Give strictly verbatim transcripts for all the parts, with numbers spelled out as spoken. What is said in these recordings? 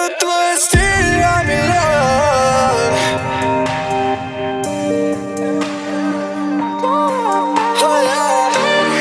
Это твой стиль, а миллион. Oh, yeah.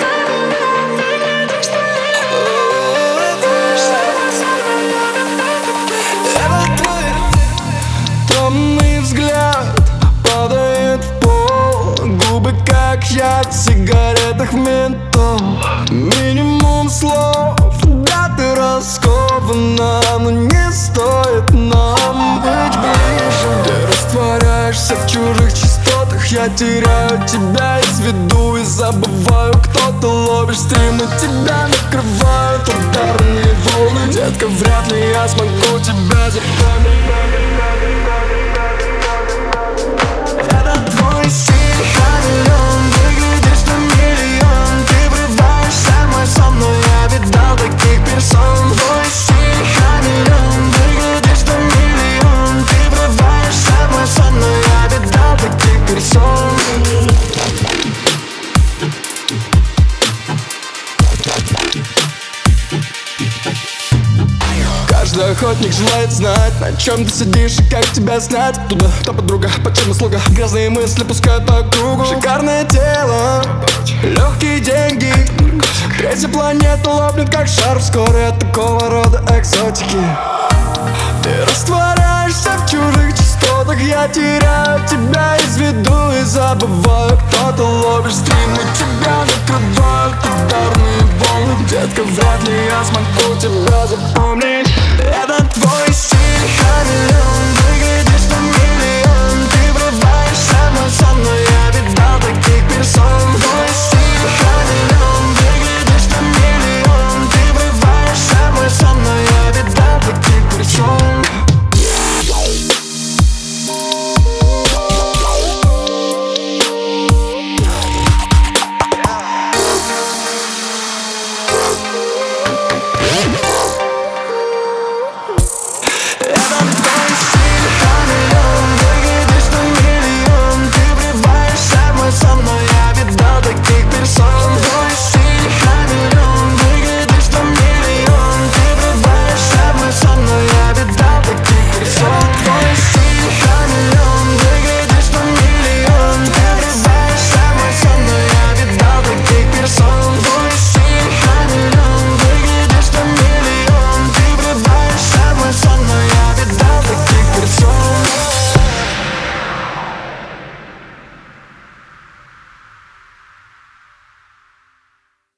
Это твой томный взгляд падает в пол, губы как яд в сигаретах ментол. Минимум слов, да ты раскована, но не стоит нам быть ближе. Ты растворяешься в чужих частотах, я теряю тебя из виду и забываю, кто ты. Ловишь стрим, и тебя накрывают ударные волны. Детка, вряд ли я смогу тебя запомнить. Это твой стиль, хамелеон, выглядишь на миллион. Ты врываешься в мой сон, но я видал таких персон. Твой стиль, хамелеон, выглядишь на миллион. Ты врываешься в мой сон, но я видал таких персон. Каждый охотник желает знать, на чем ты сидишь и как тебя снять. Туда, то подруга, почему слуга, грязные мысли пускают по кругу. Шикарное тело, легкие деньги, третья планета лопнет как шар вскоре от такого рода экзотики. Ты растворяешься в чужих частотах, я теряю тебя из виду и забываю, кто ты. Ловишь стрим, и тебя накрывают ударные волны. Детка, вряд ли я смогу тебя запомнить.